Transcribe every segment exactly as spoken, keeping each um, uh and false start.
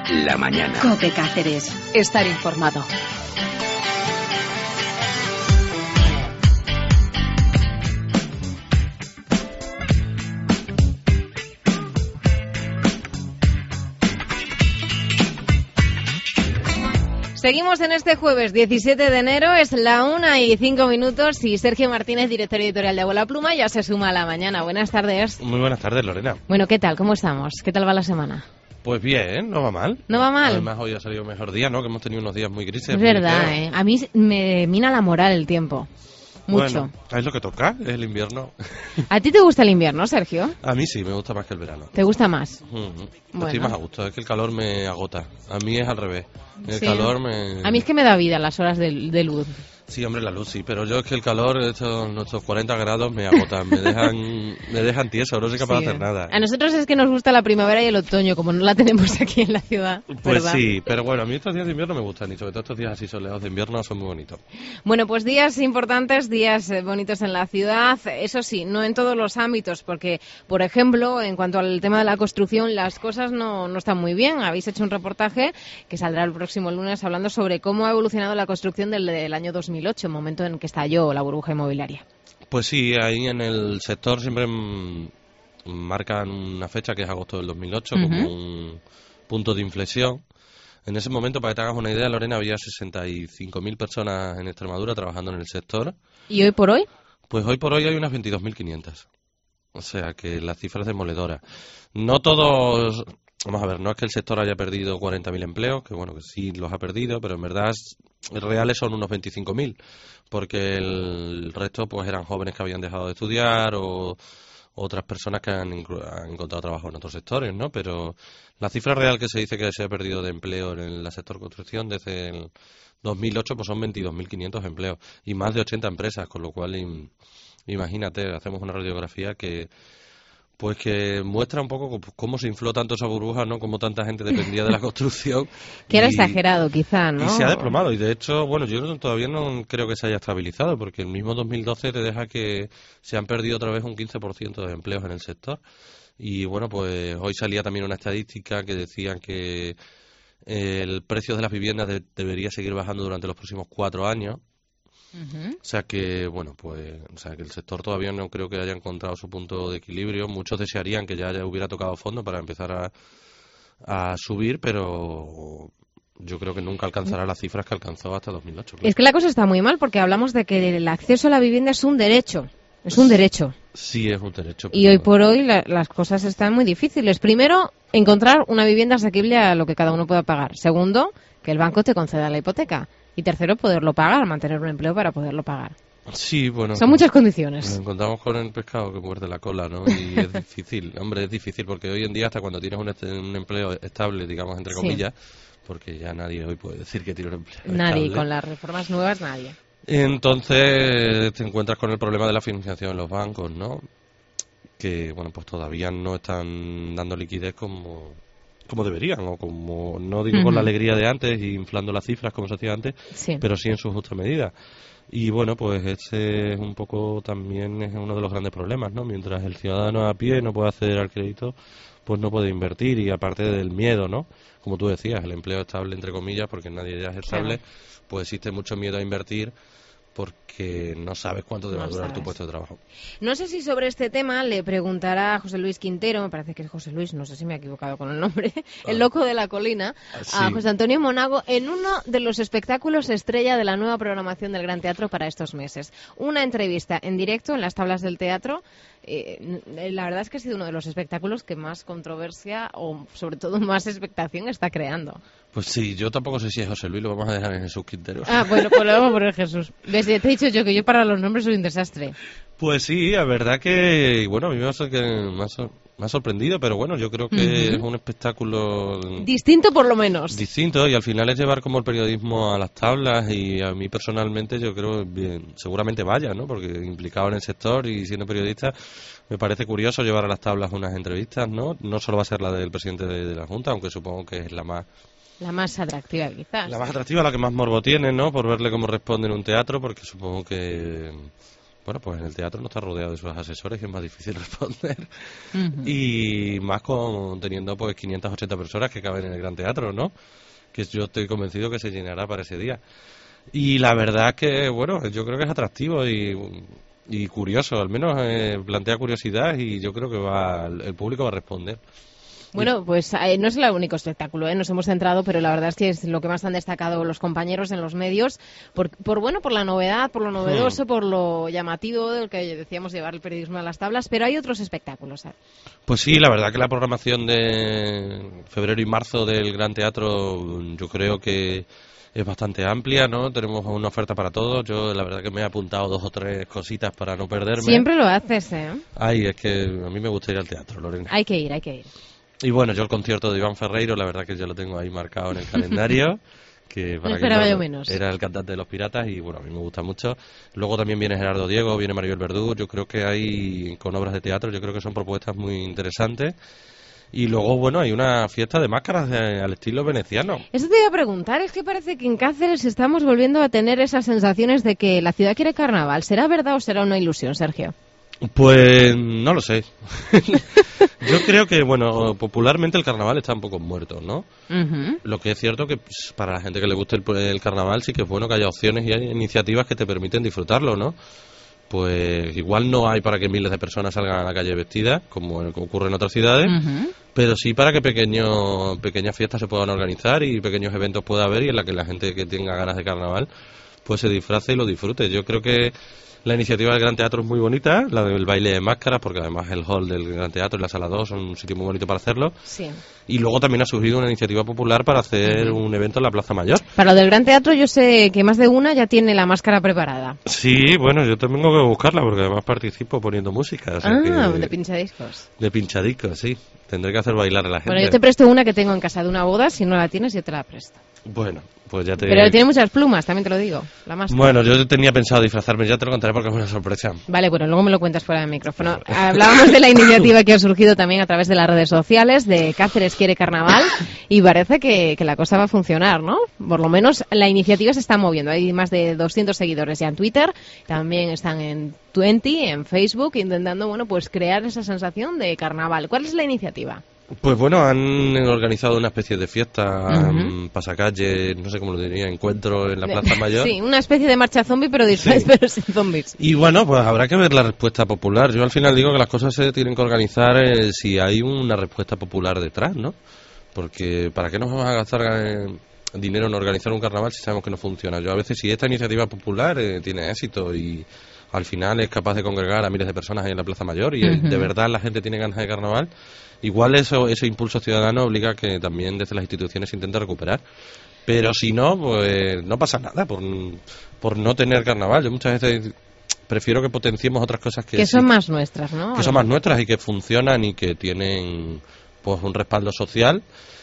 la mañana. COPE Cáceres. Estar informado. Seguimos en este jueves diecisiete de enero, es la una y cinco minutos y Sergio Martínez, director editorial de Abuela Pluma, ya se suma a la mañana. Buenas tardes. Muy buenas tardes, Lorena. Bueno, ¿qué tal? ¿Cómo estamos? ¿Qué tal va la semana? Pues bien, no va mal. ¿No va mal? Además hoy ha salido mejor día, ¿no? Que hemos tenido unos días muy grises. Es verdad, ¿eh? A mí me mina la moral el tiempo. Mucho. Bueno, es lo que toca, es el invierno. ¿A ti te gusta el invierno, Sergio? A mí sí, me gusta más que el verano. ¿Te gusta más? Uh-huh. Bueno. Estoy más a gusto, es que el calor me agota. A mí es al revés. El Sí. calor me... A mí es que me da vida las horas de, de luz. Sí, hombre, la luz sí, pero yo es que el calor, estos, nuestros cuarenta grados me agotan, me dejan me dejan tieso, no soy capaz Sí. de hacer nada. A nosotros es que nos gusta la primavera y el otoño, como no la tenemos aquí en la ciudad, Pues ¿verdad? sí, pero bueno, a mí estos días de invierno me gustan y sobre todo estos días así soleados de invierno son muy bonitos. Bueno, pues días importantes, días eh, bonitos en la ciudad, eso sí, no en todos los ámbitos, porque, por ejemplo, en cuanto al tema de la construcción, las cosas no, no están muy bien. Habéis hecho un reportaje que saldrá el próximo lunes hablando sobre cómo ha evolucionado la construcción del, del año dos mil ocho, momento en que estalló la burbuja inmobiliaria. Pues sí, ahí en el sector siempre mm, marcan una fecha que es agosto del dos mil ocho Uh-huh. como un punto de inflexión. En ese momento, para que te hagas una idea, Lorena, había sesenta y cinco mil personas en Extremadura trabajando en el sector. ¿Y hoy por hoy? Pues hoy por hoy hay unas veintidós mil quinientas. O sea que la cifra es demoledora. No todos... Vamos a ver, no es que el sector haya perdido cuarenta mil empleos, que bueno, que sí los ha perdido, pero en verdad reales son unos veinticinco mil, porque el resto pues eran jóvenes que habían dejado de estudiar o otras personas que han, han encontrado trabajo en otros sectores, ¿no? Pero la cifra real que se dice que se ha perdido de empleo en el sector construcción desde el dos mil ocho pues son veintidós mil quinientos empleos y más de ochenta empresas, con lo cual im, imagínate, hacemos una radiografía que pues que muestra un poco cómo se infló tanto esa burbuja, ¿no? Cómo tanta gente dependía de la construcción. Que era y, exagerado, quizá, ¿no? Y se ha desplomado. Y de hecho, bueno, yo no, todavía no creo que se haya estabilizado, porque el mismo dos mil doce te deja que se han perdido otra vez un quince por ciento de empleos en el sector. Y bueno, pues hoy salía también una estadística que decían que el precio de las viviendas de, debería seguir bajando durante los próximos cuatro años. Uh-huh. O sea que, bueno, pues, o sea que el sector todavía no creo que haya encontrado su punto de equilibrio. Muchos desearían que ya haya, hubiera tocado fondo para empezar a, a subir, pero yo creo que nunca alcanzará las cifras que alcanzó hasta dos mil ocho. Claro. Es que la cosa está muy mal porque hablamos de que el acceso a la vivienda es un derecho. Es un derecho. Sí, es un derecho. Y hoy por hoy la, las cosas están muy difíciles. Primero, encontrar una vivienda asequible a lo que cada uno pueda pagar. Segundo, que el banco te conceda la hipoteca. Y tercero, poderlo pagar, mantener un empleo para poderlo pagar. Sí, bueno. Son muchas condiciones. Nos encontramos con el pescado que muerde la cola, ¿no? Y es difícil, hombre, es difícil porque hoy en día hasta cuando tienes un, est- un empleo estable, digamos, entre Sí. comillas, porque ya nadie hoy puede decir que tiene un empleo Nadie, estable. con las reformas nuevas, nadie. Entonces te encuentras con el problema de la financiación en los bancos, ¿no? Que, bueno, pues todavía no están dando liquidez como, como deberían, o como, no digo Uh-huh. con la alegría de antes y inflando las cifras como se hacía antes, Sí. pero sí en su justa medida. Y bueno, pues ese es un poco también es uno de los grandes problemas, ¿no? Mientras el ciudadano a pie no puede acceder al crédito, pues no puede invertir y aparte del miedo, ¿no? Como tú decías, el empleo estable, entre comillas, porque nadie ya es estable, Claro. pues existe mucho miedo a invertir porque no sabes cuánto te va a No durar sabes. tu puesto de trabajo. No sé si sobre este tema le preguntará a José Luis Quintero, me parece que es José Luis, no sé si me he equivocado con el nombre, el loco de la colina, Sí. a José Antonio Monago, en uno de los espectáculos estrella de la nueva programación del Gran Teatro para estos meses. Una entrevista en directo en las tablas del teatro. Eh, la verdad es que ha sido uno de los espectáculos que más controversia o sobre todo más expectación está creando. Pues sí, yo tampoco sé si es José Luis, lo vamos a dejar en Jesús Quintero. Ah, bueno, pues lo vamos a poner Jesús. ¿Ves? Ya te he dicho yo que yo para los nombres soy un desastre. Pues sí, la verdad que, bueno, a mí me ha, sor- que me ha sor- me ha sorprendido, pero bueno, yo creo que Ujú. es un espectáculo Distinto por lo menos. distinto y al final es llevar como el periodismo a las tablas y a mí personalmente yo creo bien, seguramente vaya, ¿no? Porque implicado en el sector y siendo periodista me parece curioso llevar a las tablas unas entrevistas, ¿no? No solo va a ser la del presidente de, de la Junta, aunque supongo que es la más La más atractiva, quizás. la más atractiva, la que más morbo tiene, ¿no? Por verle cómo responde en un teatro, porque supongo que bueno, pues en el teatro no está rodeado de sus asesores y es más difícil responder. Uh-huh. Y más con teniendo pues quinientas ochenta personas que caben en el Gran Teatro, ¿no? Que yo estoy convencido que se llenará para ese día. Y la verdad es que, bueno, yo creo que es atractivo y, y curioso, al menos eh, plantea curiosidad y yo creo que va el público va a responder. Bueno, pues eh, no es el único espectáculo, ¿eh? Nos hemos centrado, pero la verdad es que es lo que más han destacado los compañeros en los medios, por, por bueno, por la novedad, por lo novedoso, hmm. por lo llamativo del que decíamos llevar el periodismo a las tablas, pero hay otros espectáculos, ¿eh? Pues sí, la verdad que la programación de febrero y marzo del Gran Teatro yo creo que es bastante amplia, ¿no? Tenemos una oferta para todos. Yo la verdad que me he apuntado dos o tres cositas para no perderme. Siempre lo haces, ¿eh? Ay, es que a mí me gusta ir al teatro, Lorena. Hay que ir, hay que ir. Y bueno, yo el concierto de Iván Ferreiro, la verdad que yo lo tengo ahí marcado en el calendario. Que para no esperaba que, yo menos. Era el cantante de Los Piratas y bueno, a mí me gusta mucho. Luego también viene Gerardo Diego, viene Maribel Verdú. Yo creo que hay, con obras de teatro, yo creo que son propuestas muy interesantes. Y luego, bueno, hay una fiesta de máscaras de, al estilo veneciano. Eso te iba a preguntar, es que parece que en Cáceres estamos volviendo a tener esas sensaciones de que la ciudad quiere carnaval. ¿Será verdad o será una ilusión, Sergio? Pues no lo sé. Yo creo que, bueno, popularmente el carnaval está un poco muerto, ¿no? Uh-huh. Lo que es cierto que pues, para la gente que le guste el, el carnaval sí que es bueno que haya opciones y hay iniciativas que te permiten disfrutarlo, ¿no? Pues igual no hay para que miles de personas salgan a la calle vestidas, como ocurre en otras ciudades, uh-huh. pero sí para que pequeños pequeñas fiestas se puedan organizar y pequeños eventos pueda haber y en la que la gente que tenga ganas de carnaval pues se disfrace y lo disfrute. Yo creo que la iniciativa del Gran Teatro es muy bonita, la del baile de máscaras, porque además el hall del Gran Teatro y la Sala dos son un sitio muy bonito para hacerlo. Sí. Y luego también ha surgido una iniciativa popular para hacer uh-huh. un evento en la Plaza Mayor. Para lo del Gran Teatro yo sé que más de una ya tiene la máscara preparada. Sí, bueno, yo también tengo que buscarla porque además participo poniendo música. O sea ah, que... de pinchadiscos. De pinchadiscos, sí. Tendré que hacer bailar a la gente. Bueno, yo te presto una que tengo en casa de una boda, si no la tienes yo te la presto. Bueno, pues ya te... Pero tiene muchas plumas, también te lo digo, la máscara. Bueno, yo tenía pensado disfrazarme, ya te lo contaré porque es una sorpresa. Vale, bueno, luego me lo cuentas fuera del micrófono. Hablábamos de la iniciativa que ha surgido también a través de las redes sociales, de Cáceres quiere carnaval, y parece que, que la cosa va a funcionar, ¿no? Por lo menos la iniciativa se está moviendo. Hay más de doscientos seguidores ya en Twitter, también están en veinte, en Facebook, intentando, bueno, pues crear esa sensación de carnaval. ¿Cuál es la iniciativa? Pues bueno, han organizado una especie de fiesta, uh-huh. pasacalle, no sé cómo lo diría, encuentro en la Plaza Mayor. Sí, una especie de marcha zombie, pero disfraz, sí. pero sin zombies. Y bueno, pues habrá que ver la respuesta popular. Yo al final digo que las cosas se tienen que organizar eh, si hay una respuesta popular detrás, ¿no? Porque ¿para qué nos vamos a gastar eh, dinero en organizar un carnaval si sabemos que no funciona? Yo a veces, si esta iniciativa popular eh, tiene éxito y al final es capaz de congregar a miles de personas ahí en la Plaza Mayor y uh-huh. de verdad la gente tiene ganas de carnaval, igual eso, ese impulso ciudadano obliga a que también desde las instituciones se intente recuperar. Pero si no, pues no pasa nada por, por no tener carnaval. Yo muchas veces prefiero que potenciemos otras cosas que, que son sí, más nuestras, ¿no? Que son más nuestras y que funcionan y que tienen pues un respaldo social.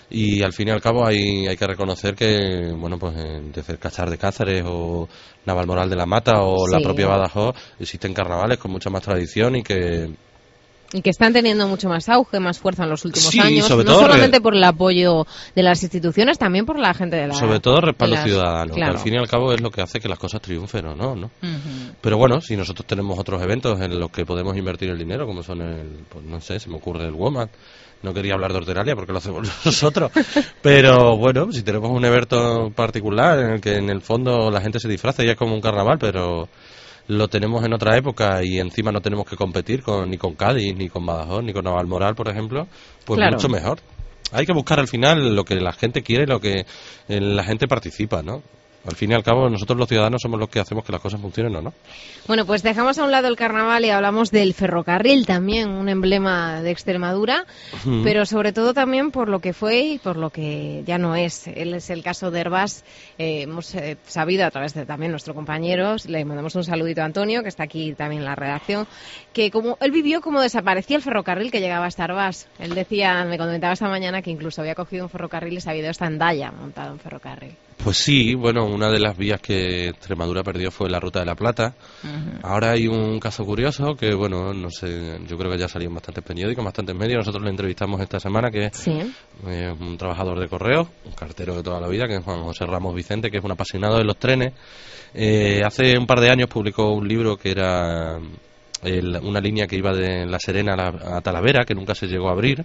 Y al fin y al cabo hay, hay que reconocer que, bueno, pues desde el Cachar de Cáceres o Navalmoral de la Mata o sí. la propia Badajoz existen carnavales con mucha más tradición y que... Y que están teniendo mucho más auge, más fuerza en los últimos sí, años, sobre no todo solamente re... por el apoyo de las instituciones, también por la gente de la... Sobre todo respaldo las... ciudadano, claro. que al fin y al cabo es lo que hace que las cosas triunfen o no, ¿no? Uh-huh. Pero bueno, si nosotros tenemos otros eventos en los que podemos invertir el dinero, como son el, pues no sé, se me ocurre el Woman. No quería hablar de Horteralia porque lo hacemos nosotros, pero bueno, si tenemos un evento particular en el que en el fondo la gente se disfraza y es como un carnaval, pero lo tenemos en otra época y encima no tenemos que competir con, ni con Cádiz, ni con Badajoz, ni con Navalmoral, por ejemplo, pues claro. mucho mejor. Hay que buscar al final lo que la gente quiere, lo que la gente participa, ¿no? Al fin y al cabo, nosotros los ciudadanos somos los que hacemos que las cosas funcionen o no. Bueno, pues dejamos a un lado el carnaval y hablamos del ferrocarril, también un emblema de Extremadura, uh-huh. pero sobre todo también por lo que fue y por lo que ya no es. Él es el caso de Hervás. Eh, hemos eh, sabido a través de también nuestros compañeros, le mandamos un saludito a Antonio, que está aquí también en la redacción, que como él vivió como desaparecía el ferrocarril que llegaba hasta Hervás. Él decía, me comentaba esta mañana que incluso había cogido un ferrocarril y se había ido hasta Hendaya montado en ferrocarril. Pues sí, bueno, una de las vías que Extremadura perdió fue la Ruta de la Plata. Uh-huh. Ahora hay un caso curioso que, bueno, no sé, yo creo que ya salió en bastantes periódicos, en bastantes medios. Nosotros lo entrevistamos esta semana, que ¿Sí? es eh, un trabajador de correos, un cartero de toda la vida, que es Juan José Ramos Vicente, que es un apasionado de los trenes. Eh, hace un par de años publicó un libro que era el, una línea que iba de La Serena a, la, a Talavera, que nunca se llegó a abrir.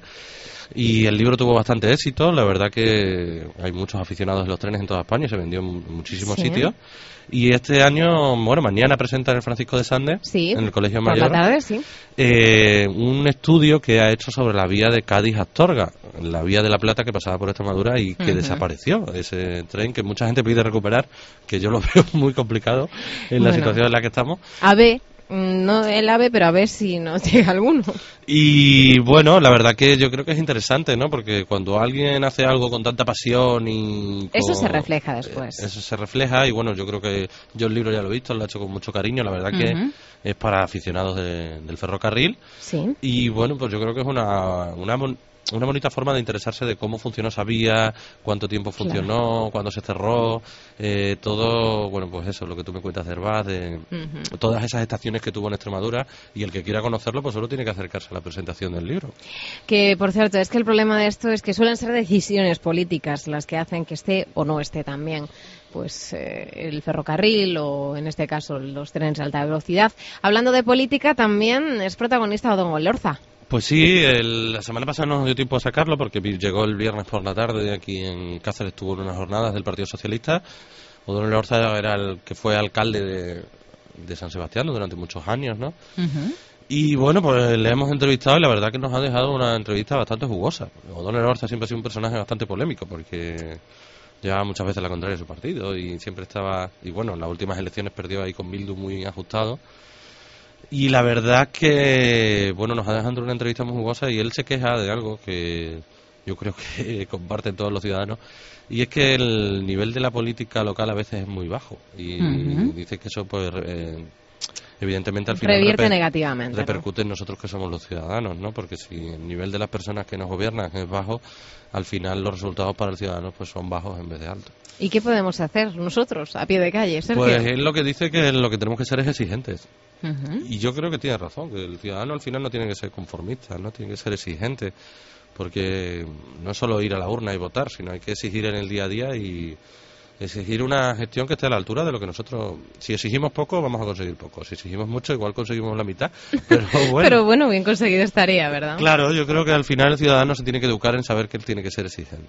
Y el libro tuvo bastante éxito, la verdad que hay muchos aficionados de los trenes en toda España, se vendió en muchísimos sí. sitios. Y este año, bueno, mañana presenta en el Francisco de Sande, sí, en el Colegio por Mayor, la tarde, sí. eh, un estudio que ha hecho sobre la vía de Cádiz-Astorga, la vía de la Plata que pasaba por Extremadura y que uh-huh. desapareció, ese tren que mucha gente pide recuperar, que yo lo veo muy complicado en la bueno, situación en la que estamos. A ver. No el AVE, pero a ver si nos llega alguno. Y bueno, la verdad que yo creo que es interesante, ¿no? Porque cuando alguien hace algo con tanta pasión y... Con... Eso se refleja después. Eso se refleja y bueno, yo creo que yo el libro ya lo he visto, lo he hecho con mucho cariño, la verdad que uh-huh. es para aficionados de, del ferrocarril. Sí. Y bueno, pues yo creo que es una... una una bonita forma de interesarse de cómo funcionó esa vía, cuánto tiempo funcionó, claro. cuándo se cerró, eh, todo, bueno, pues eso, lo que tú me cuentas de Herbaz, de uh-huh. todas esas estaciones que tuvo en Extremadura, y el que quiera conocerlo, pues solo tiene que acercarse a la presentación del libro. Que, por cierto, es que el problema de esto es que suelen ser decisiones políticas las que hacen que esté o no esté también pues eh, el ferrocarril o, en este caso, los trenes de alta velocidad. Hablando de política, también es protagonista Odón Elorza. Pues sí, el, la semana pasada no nos dio tiempo a sacarlo porque llegó el viernes por la tarde aquí en Cáceres, estuvo en unas jornadas del Partido Socialista. Odón Elorza era el que fue alcalde de, de San Sebastián durante muchos años, ¿no? Uh-huh. Y bueno, pues le hemos entrevistado y la verdad que nos ha dejado una entrevista bastante jugosa. Odón Elorza siempre ha sido un personaje bastante polémico porque llevaba muchas veces la contraria de su partido y siempre estaba... Y bueno, en las últimas elecciones perdió ahí con Bildu muy ajustado. Y la verdad que, bueno, nos ha dejado una entrevista muy jugosa y él se queja de algo que yo creo que comparten todos los ciudadanos, y es que el nivel de la política local a veces es muy bajo y uh-huh. dice que eso, pues, eh, evidentemente al final revierte reper- negativamente, repercute ¿no? en nosotros que somos los ciudadanos, ¿no? Porque si el nivel de las personas que nos gobiernan es bajo, al final los resultados para el ciudadano pues son bajos en vez de altos. ¿Y qué podemos hacer nosotros a pie de calle, Sergio? Pues él lo que dice que lo que tenemos que ser es exigentes. Uh-huh. Y yo creo que tiene razón, que el ciudadano al final no tiene que ser conformista, no tiene que ser exigente, porque no es solo ir a la urna y votar, sino hay que exigir en el día a día y exigir una gestión que esté a la altura de lo que nosotros... Si exigimos poco, vamos a conseguir poco. Si exigimos mucho, igual conseguimos la mitad. Pero bueno, pero bueno, bien conseguido estaría, ¿verdad? Claro, yo creo que al final el ciudadano se tiene que educar en saber que él tiene que ser exigente.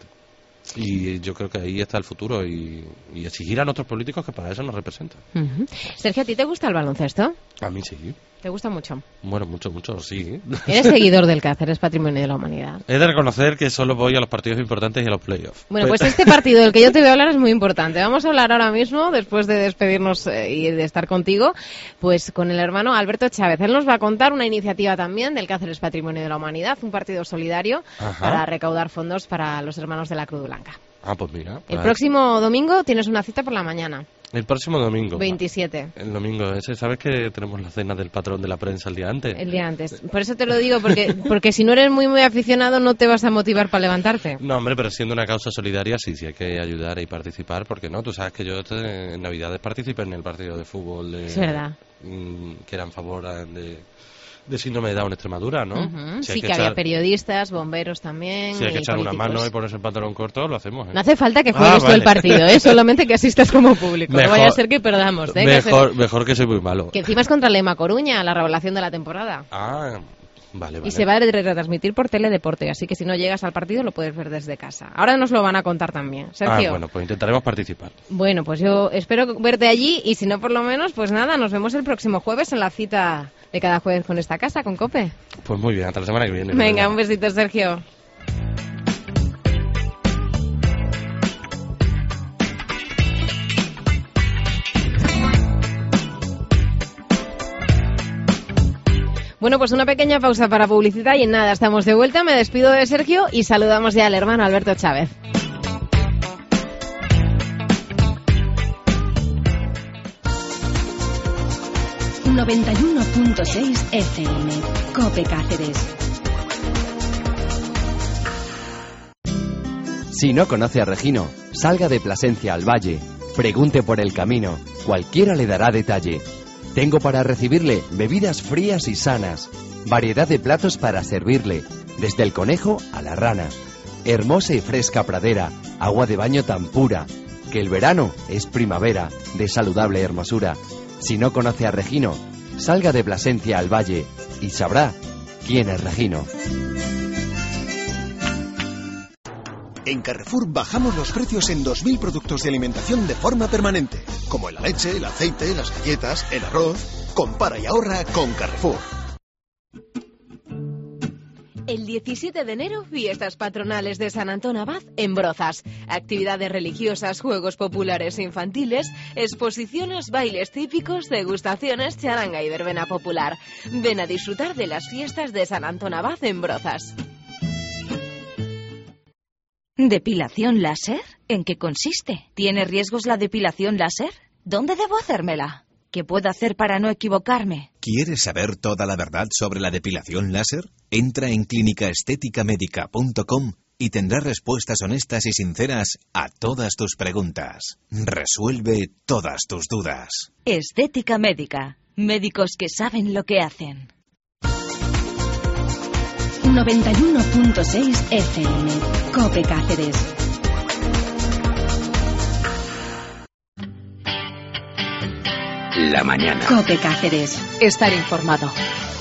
Y yo creo que ahí está el futuro y, y exigir a nuestros políticos que para eso nos representan. Uh-huh. Sergio, ¿a ti te gusta el baloncesto? A mí sí. ¿Te gusta mucho? Bueno, mucho, mucho, sí. Eres seguidor del Cáceres, Patrimonio de la Humanidad. He de reconocer que solo voy a los partidos importantes y a los playoffs. Bueno, pues este partido del que yo te voy a hablar es muy importante. Vamos a hablar ahora mismo, después de despedirnos eh, y de estar contigo, pues con el hermano Alberto Chávez. Él nos va a contar una iniciativa también del Cáceres Patrimonio de la Humanidad, un partido solidario Ajá. para recaudar fondos para los hermanos de la Cruz Blanca. Ah, pues mira. El próximo domingo tienes una cita por la mañana. El próximo domingo. veintisiete. El domingo ese, ¿sabes que tenemos la cena del patrón de la prensa el día antes? El día antes. Por eso te lo digo, porque porque si no eres muy muy aficionado no te vas a motivar para levantarte. No, hombre, pero siendo una causa solidaria sí, sí hay que ayudar y participar, porque no, tú sabes que yo en Navidades participé en el partido de fútbol de, es verdad. que era en favor de... de síndrome de Down en Extremadura, ¿no? Uh-huh. Si sí, que, que echar... había periodistas, bomberos también. Si hay que echar políticos. una mano y ponerse el pantalón corto, lo hacemos. ¿eh? No hace falta que juegues ah, tú vale. el partido, ¿eh? Solamente que asistas como público. Mejor, no vaya a ser que perdamos. ¿eh? Mejor, que ser... mejor que soy muy malo. Que encima es contra Lema Coruña, la revelación de la temporada. Ah, vale, vale. Y se va a retransmitir por Teledeporte, así que si no llegas al partido lo puedes ver desde casa. Ahora nos lo van a contar también. Sergio. Ah, bueno, pues intentaremos participar. Bueno, pues yo espero verte allí y si no, por lo menos, pues nada, nos vemos el próximo jueves en la cita de cada jueves con esta casa, con COPE. Pues muy bien, hasta la semana que viene. Venga, ¿verdad? Un besito, Sergio. Bueno, pues una pequeña pausa para publicidad y en nada, estamos de vuelta. Me despido de Sergio y saludamos ya al hermano Alberto Chávez. noventa y uno punto seis F M, COPE Cáceres. Si no conoce a Regino, salga de Plasencia al valle, pregunte por el camino, cualquiera le dará detalle. Tengo para recibirle bebidas frías y sanas, variedad de platos para servirle, desde el conejo a la rana. Hermosa y fresca pradera, agua de baño tan pura, que el verano es primavera, de saludable hermosura. Si no conoce a Regino, salga de Plasencia al valle y sabrá quién es Regino. En Carrefour bajamos los precios en dos mil productos de alimentación de forma permanente, como la leche, el aceite, las galletas, el arroz. Compara y ahorra con Carrefour. El diecisiete de enero, fiestas patronales de San Antón Abad en Brozas. Actividades religiosas, juegos populares infantiles, exposiciones, bailes típicos, degustaciones, charanga y verbena popular. Ven a disfrutar de las fiestas de San Antón Abad en Brozas. ¿Depilación láser? ¿En qué consiste? ¿Tiene riesgos la depilación láser? ¿Dónde debo hacérmela? ¿Qué puedo hacer para no equivocarme? ¿Quieres saber toda la verdad sobre la depilación láser? Entra en clínica estética médica punto com y tendrás respuestas honestas y sinceras a todas tus preguntas. Resuelve todas tus dudas. Estética Médica. Médicos que saben lo que hacen. noventa y uno punto seis F M. COPE Cáceres. La mañana. COPE Cáceres. Estar informado.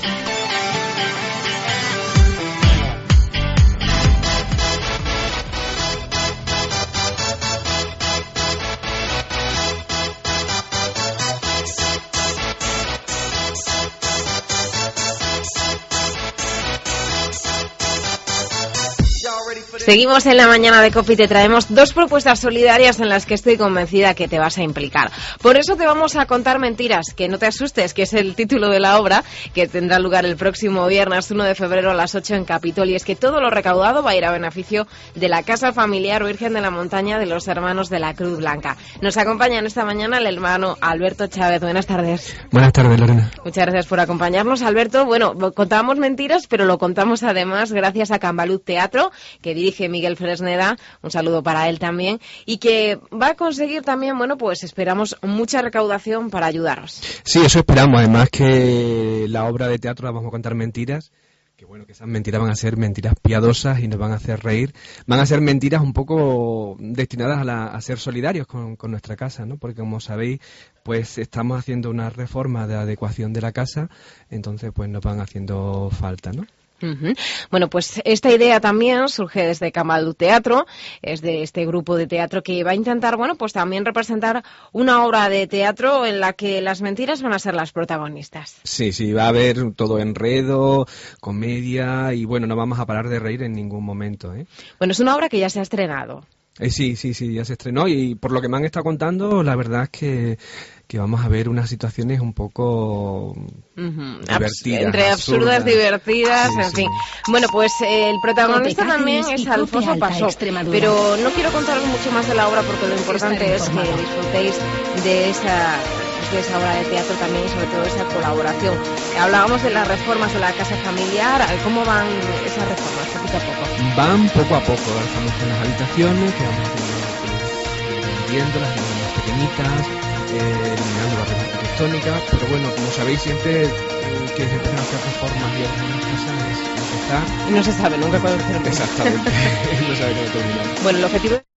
Seguimos en la mañana de COPE y te traemos dos propuestas solidarias en las que estoy convencida que te vas a implicar. Por eso te vamos a contar mentiras, que no te asustes, que es el título de la obra, que tendrá lugar el próximo viernes uno de febrero a las ocho en Capitol. Y es que todo lo recaudado va a ir a beneficio de la Casa Familiar Virgen de la Montaña de los Hermanos de la Cruz Blanca. Nos acompaña en esta mañana el hermano Alberto Chávez. Buenas tardes. Buenas tardes, Lorena. Muchas gracias por acompañarnos, Alberto. Bueno, contábamos mentiras, pero lo contamos además gracias a Cambalud Teatro, que dirige Miguel Fresneda, un saludo para él también, y que va a conseguir también, bueno, pues esperamos mucha recaudación para ayudaros. Sí, eso esperamos, además que la obra de teatro la vamos a contar mentiras, que bueno, que esas mentiras van a ser mentiras piadosas y nos van a hacer reír, van a ser mentiras un poco destinadas a, la, a ser solidarios con, con nuestra casa, ¿no? Porque como sabéis, pues estamos haciendo una reforma de adecuación de la casa, entonces pues nos van haciendo falta, ¿no? Uh-huh. Bueno, pues esta idea también surge desde Cambalud Teatro, es de este grupo de teatro que va a intentar, bueno, pues también representar una obra de teatro en la que las mentiras van a ser las protagonistas. Sí, sí, va a haber todo enredo, comedia y bueno, no vamos a parar de reír en ningún momento, ¿eh? Bueno, es una obra que ya se ha estrenado. Eh, sí, sí, sí, ya se estrenó y por lo que me han estado contando, la verdad es que, que vamos a ver unas situaciones un poco uh-huh. divertidas. Entre absurdas, absurdas divertidas, sí, en sí. fin. Bueno, pues eh, el protagonista también es Alfonso Pasó, pero no quiero contaros mucho más de la obra porque lo importante es que disfrutéis de esa... de esa obra de teatro también y sobre todo esa colaboración. Hablábamos de las reformas de la casa familiar, ¿cómo van esas reformas poquito a poco? Van poco a poco, estamos en las habitaciones, que vamos viendo las más pequeñitas, eh, eliminando barreras arquitectónicas, pero bueno, como sabéis siempre eh, que se empiezan a hacer reformas y algunas cosas es empezar. Y no se sabe nunca cuándo terminar. Exactamente, no sabe cuándo terminar. Bueno, el objetivo es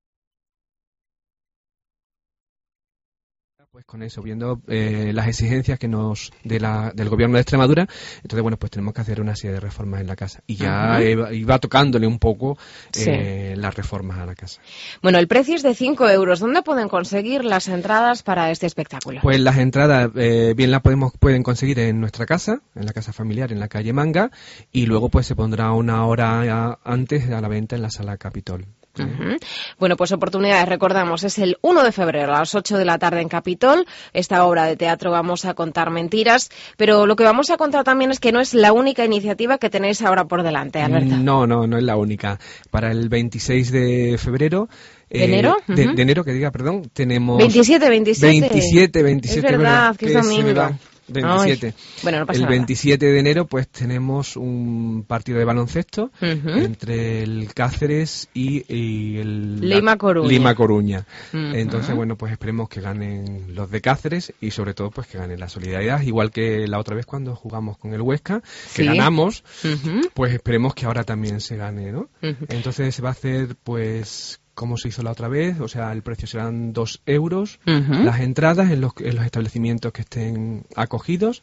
pues con eso, viendo eh, las exigencias que nos de la, del gobierno de Extremadura, entonces bueno, pues tenemos que hacer una serie de reformas en la casa y ya uh-huh. iba, iba tocándole un poco eh, sí. las reformas a la casa. Bueno, el precio es de cinco euros. ¿Dónde pueden conseguir las entradas para este espectáculo? Pues las entradas eh, bien las podemos pueden conseguir en nuestra casa, en la casa familiar, en la calle Manga, y luego pues se pondrá una hora antes a la venta en la sala Capitol. Uh-huh. Bueno, pues oportunidades, recordamos, es el uno de febrero a las ocho de la tarde en Capitol. Esta obra de teatro Vamos a contar mentiras, pero lo que vamos a contar también es que no es la única iniciativa que tenéis ahora por delante, Alberto. No, no, no es la única. Para el veintiséis de febrero... ¿De enero? Eh, de, uh-huh. de enero, que diga, perdón, tenemos... veintisiete, veintisiete. veintisiete, veintisiete. Es verdad, que es que domingo. Se me va, veintisiete. Ay, bueno, no pasa el nada. veintisiete de enero pues tenemos un partido de baloncesto Uh-huh. entre el Cáceres y, y el Lima Coruña. Lima Coruña. Uh-huh. Entonces, bueno, pues esperemos que ganen los de Cáceres y sobre todo pues que ganen la solidaridad, igual que la otra vez cuando jugamos con el Huesca, que Sí. ganamos, Uh-huh. pues esperemos que ahora también se gane, ¿no? Uh-huh. Entonces se va a hacer pues como se hizo la otra vez, o sea, el precio serán dos euros Uh-huh. las entradas en los, en los establecimientos que estén acogidos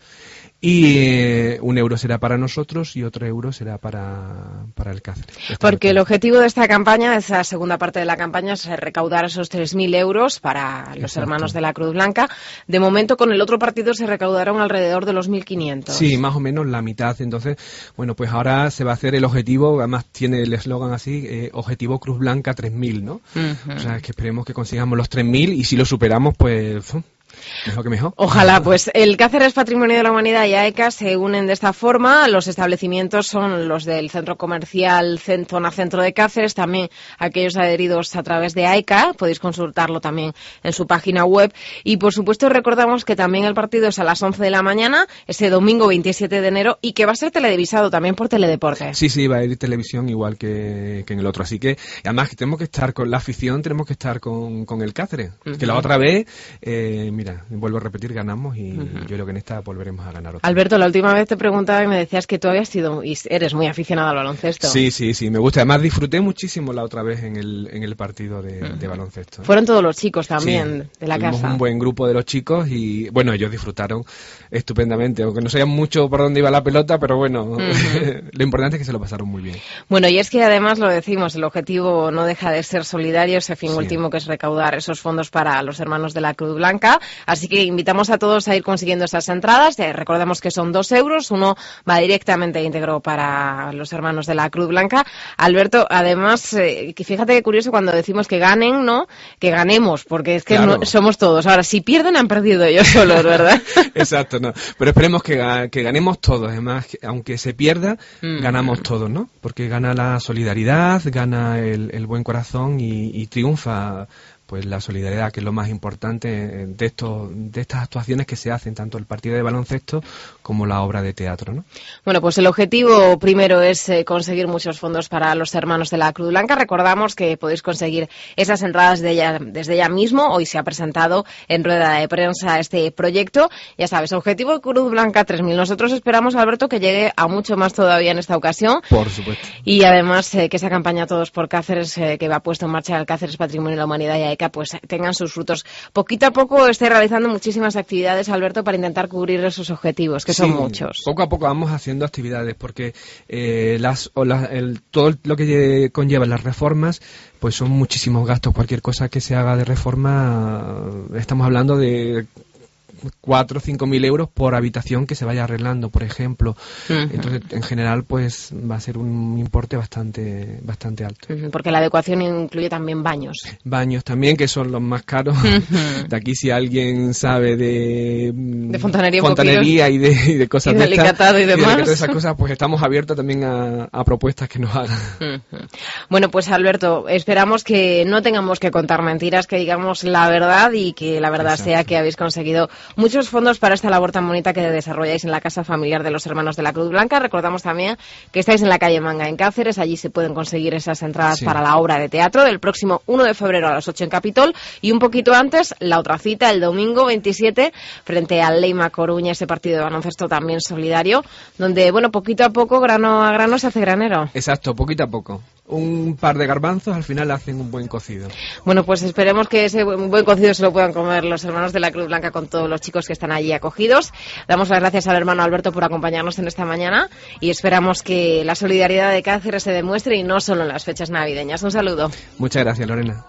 y eh, un euro será para nosotros y otro euro será para, para el Cáceres. Porque el objetivo de esta campaña, de esa segunda parte de la campaña, es recaudar esos tres mil euros para los Exacto. hermanos de la Cruz Blanca. De momento, con el otro partido se recaudaron alrededor de los mil quinientos. Sí, más o menos la mitad. Entonces, bueno, pues ahora se va a hacer el objetivo, además tiene el eslogan así, eh, objetivo Cruz Blanca tres mil, ¿no? Uh-huh. O sea, es que esperemos que consigamos los tres mil y si lo superamos, pues ¡fum! Mejor que mejor. Ojalá, pues el Cáceres Patrimonio de la Humanidad y AECA se unen de esta forma. Los establecimientos son los del Centro Comercial Cent- Zona Centro de Cáceres, también aquellos adheridos a través de AECA. Podéis consultarlo también en su página web. Y, por supuesto, recordamos que también el partido es a las once de la mañana, ese domingo veintisiete de enero, y que va a ser televisado también por Teledeporte. Sí, sí, va a ir televisión igual que, que en el otro. Así que, además, que tenemos que estar con la afición, tenemos que estar con, con el Cáceres. Uh-huh. Que la otra vez, eh, mira, vuelvo a repetir, ganamos y Uh-huh. yo creo que en esta volveremos a ganar otra. Alberto, la última vez te preguntaba y me decías que tú habías sido y eres muy aficionado al baloncesto. Sí, sí, sí, me gusta. Además, disfruté muchísimo la otra vez en el, en el partido de, Uh-huh. de baloncesto. ¿eh? Fueron todos los chicos también Sí, de la tuvimos casa. un buen grupo de los chicos y, bueno, ellos disfrutaron estupendamente. Aunque no sabían mucho por dónde iba la pelota, pero bueno, Uh-huh. lo importante es que se lo pasaron muy bien. Bueno, y es que además lo decimos, el objetivo no deja de ser solidario, ese fin Sí. último que es recaudar esos fondos para los hermanos de la Cruz Blanca. Así que invitamos a todos a ir consiguiendo esas entradas. Eh, recordemos que son dos euros, uno va directamente íntegro para los hermanos de la Cruz Blanca. Alberto, además, eh, que fíjate qué curioso cuando decimos que ganen, ¿no? Que ganemos, porque es que Claro. no- somos todos. Ahora, si pierden, han perdido ellos solos, ¿verdad? Exacto, no. Pero esperemos que, ga- que ganemos todos. Además, que aunque se pierda, Mm. ganamos todos, ¿no? Porque gana la solidaridad, gana el, el buen corazón y, y triunfa pues la solidaridad, que es lo más importante de estos de estas actuaciones que se hacen, tanto el partido de baloncesto como la obra de teatro, ¿no? Bueno, pues el objetivo primero es eh, conseguir muchos fondos para los hermanos de la Cruz Blanca. Recordamos que podéis conseguir esas entradas de ella, desde ya mismo. Hoy se ha presentado en rueda de prensa este proyecto. Ya sabes, objetivo Cruz Blanca tres mil. Nosotros esperamos, Alberto, que llegue a mucho más todavía en esta ocasión. Por supuesto. Y además eh, que esa campaña Todos por Cáceres, eh, que va puesto en marcha el Cáceres Patrimonio de la Humanidad y AECA, pues tengan sus frutos. Poquito a poco esté realizando muchísimas actividades, Alberto, para intentar cubrir esos objetivos, que son Sí, muchos. Poco a poco vamos haciendo actividades porque eh, las, o las- el- todo lo que conlleva las reformas pues son muchísimos gastos. Cualquier cosa que se haga de reforma, estamos hablando de cuatro o cinco mil euros por habitación que se vaya arreglando, por ejemplo. Ujú. Entonces, en general, pues va a ser un importe bastante bastante alto. Ujú, porque la adecuación incluye también baños. Baños también, que son los más caros. Ujú. De aquí, si alguien sabe de, De fontanería, fontanería y de, y de cosas y de de estas, alicatado y demás. de todas esas cosas, pues estamos abiertos también a, a propuestas que nos hagan. Ujú. Bueno, pues Alberto, esperamos que no tengamos que contar mentiras, que digamos la verdad y que la verdad Exacto. sea que habéis conseguido muchos fondos para esta labor tan bonita que desarrolláis en la Casa Familiar de los Hermanos de la Cruz Blanca. Recordamos también que estáis en la calle Manga en Cáceres, allí se pueden conseguir esas entradas Sí. para la obra de teatro del próximo uno de febrero a las ocho en Capitol y un poquito antes la otra cita el domingo veintisiete frente al Lima Coruña, ese partido de baloncesto también solidario, donde bueno, poquito a poco, grano a grano se hace granero. Exacto, poquito a poco. Un par de garbanzos al final hacen un buen cocido. Bueno, pues esperemos que ese buen buen cocido se lo puedan comer los hermanos de la Cruz Blanca con todos los chicos que están allí acogidos. Damos las gracias al hermano Alberto por acompañarnos en esta mañana y esperamos que la solidaridad de Cáceres se demuestre y no solo en las fechas navideñas. Un saludo. Muchas gracias, Lorena.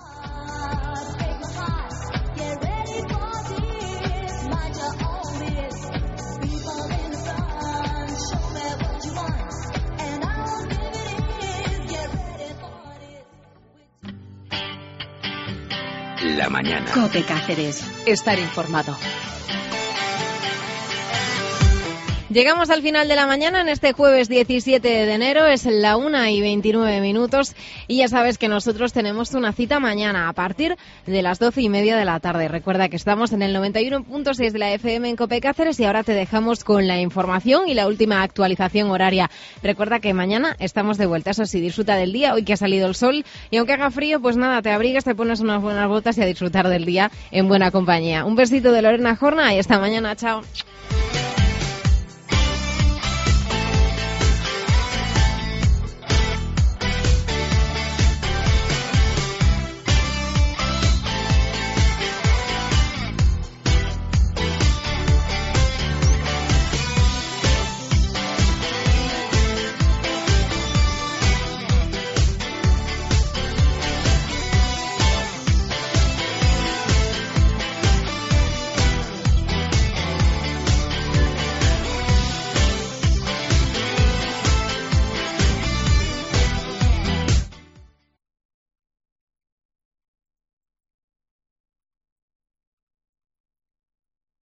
La mañana. COPE Cáceres. Estar informado. Llegamos al final de la mañana en este jueves diecisiete de enero, es la una y veintinueve minutos y ya sabes que nosotros tenemos una cita mañana a partir de las doce y media de la tarde. Recuerda que estamos en el noventa y uno punto seis de la F M en Cope Cáceres y ahora te dejamos con la información y la última actualización horaria. Recuerda que mañana estamos de vuelta, eso sí, disfruta del día, hoy que ha salido el sol y aunque haga frío, pues nada, te abrigas, te pones unas buenas botas y a disfrutar del día en buena compañía. Un besito de Lorena Jorna y hasta mañana, chao.